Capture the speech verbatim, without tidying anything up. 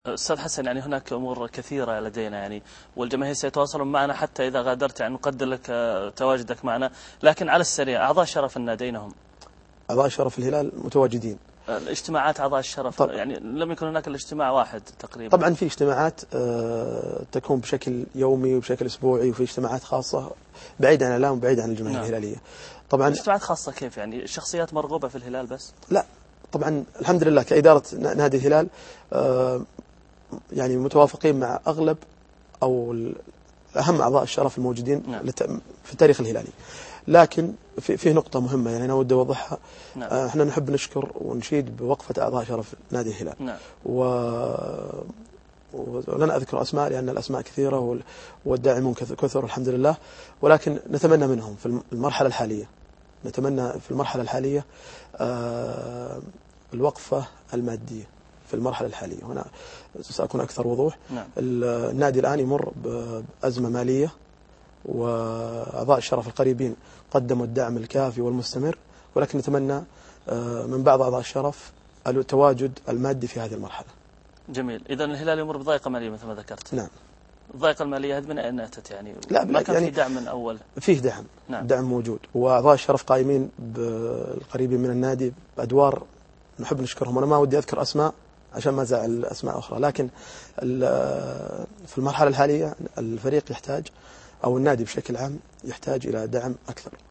أستاذ حسن، يعني هناك أمور كثيرة لدينا يعني، والجماهير سيتواصلون معنا حتى إذا غادرت، يعني نقدر لك تواجدك معنا، لكن على السريع أعضاء شرف النادي أينهم؟ أعضاء شرف الهلال متواجدين. الاجتماعات أعضاء الشرف طب يعني لم يكن هناك الاجتماع واحد تقريبا؟ طبعا في اجتماعات تكون بشكل يومي وبشكل أسبوعي، وفي اجتماعات خاصة بعيد عن الإعلام وبعيد عن الجماهير نعم. الهلالية. طبعا اجتماعات خاصة كيف يعني؟ شخصيات مرغوبة في الهلال بس؟ لا طبعا الحمد لله كإدارة نادي الهلال يعني متوافقين مع أغلب أو أهم أعضاء الشرف الموجودين نعم. في التاريخ الهلالي. لكن في فيه نقطة مهمة يعني أنا ودي أوضحها. نعم. احنا نحب نشكر ونشيد بوقفة أعضاء شرف نادي الهلال. نعم. و... ولن أذكر أسماء لأن الأسماء كثيرة والداعمون كثر الحمد لله، ولكن نتمنى منهم في المرحلة الحالية نتمنى في المرحلة الحالية الوقفة المادية في المرحلة الحالية. هنا سأكون أكثر وضوح. نعم. النادي الآن يمر بأزمة مالية، وأعضاء الشرف القريبين قدموا الدعم الكافي والمستمر، ولكن نتمنى من بعض أعضاء الشرف التواجد المادي في هذه المرحلة. جميل. إذا الهلال يمر بضائقة مالية مثل ما ذكرت. نعم. الضائقة المالية هذه من أين أتت يعني؟ لا ما كان يعني في دعم من أول؟ فيه دعم. نعم. دعم موجود، وأعضاء الشرف قائمين بالقريبين من النادي بأدوار نحب نشكرهم. أنا ما ودي أذكر أسماء عشان ما زعل أسماء أخرى، لكن في المرحلة الحالية الفريق يحتاج أو النادي بشكل عام يحتاج إلى دعم أكثر.